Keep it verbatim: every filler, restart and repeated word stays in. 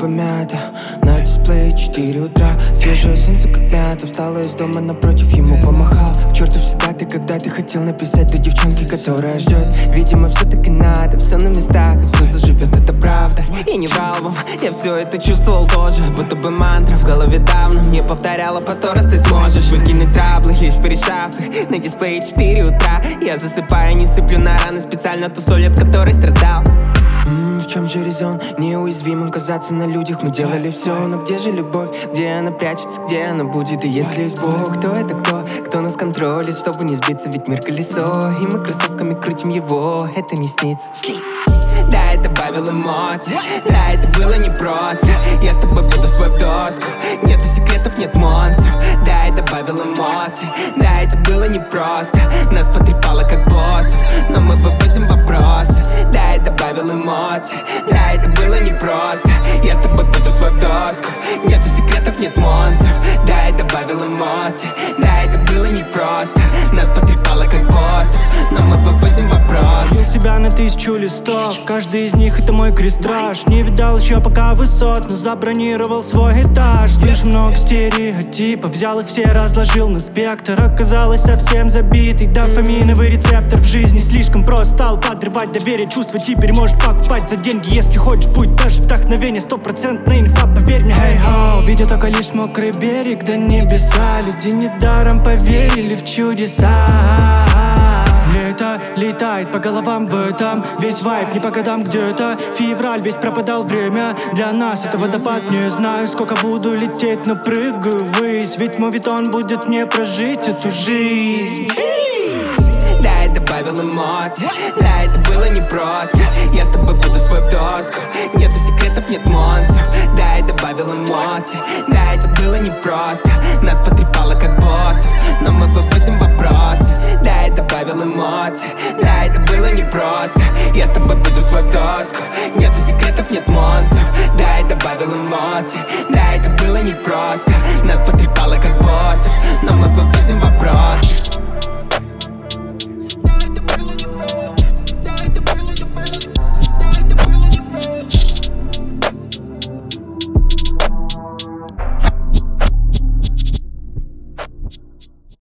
мята. На дисплее четыре утра. Свежее солнце как мята. Встала из дома напротив, ему помахал. К черту всегда ты, когда ты хотел написать той девчонке, которая ждет. Видимо, все так и надо, все на местах, и все заживет, это правда. Я не врал вам, я все это чувствовал тоже. Будто бы мантра в голове давно мне повторяла по сто раз: ты сможешь выкинуть траблы, лишь порешав их. На дисплее четыре утра. Я засыпаю, не сыплю на раны специально ту соль, от которой страдал. М-м, в чем же резон? Неуязвимым казаться на людях. Мы делали все, но где же любовь? Где она прячется, где она будет? И если есть Бог, кто это кто? Кто нас контролит, чтобы не сбиться, ведь мир колесо. И мы кроссовками крутим его, это не снится. Да, это добавил эмоций, да, это было непросто. Я с тобой буду свой в доску. Нету секретов, нет монстров. Да, это добавил эмоций, да, это было непросто. Нас потрепало как боссов, но мы вывозим вопросы. Да, это добавил эмоций, да, это было непросто. Я с тобой буду свой в доску. Нету секретов, нет монстров. Да, это добавил эмоций, да, это было непросто. Нас потрепало как боссов, но мы вывозим вопросы. Бил себя на тысячу листов, каждый из них это мой крестраж. Не видал еще пока высот, но забронировал свой этаж. Слышу много стереотипов, взял их все, разложил на спектр. Оказалось совсем забитый дофаминовый рецептор в жизни. Слишком просто стал подрывать доверие. Чувство теперь может покупать за деньги. Если хочешь, будь даже вдохновение. Стопроцентная инфа, поверь мне, hey-ho. Видя только лишь мокрый берег до небеса. Люди недаром поверили в чудеса. Лето летает по головам в этом. Весь вайб не по годам где-то. Февраль весь пропадал время. Для нас это водопад. Не знаю, сколько буду лететь, но прыгаю ввысь. Ведь мовитон будет мне прожить эту жизнь. Да, я добавил эмоций, да, это было непросто. Я с тобой буду свой в доску. Нету секретов, нет монстров. Да, я добавил эмоций, да, это было непросто. Нас потрепало как боссов, но мы вывозим вопросы. Да, я добавил эмоций, да, это было непросто. Я с тобой буду свой в доску. Нету секретов, нет монстров. Да, я добавил эмоций, да, это было непросто. Нас потрепало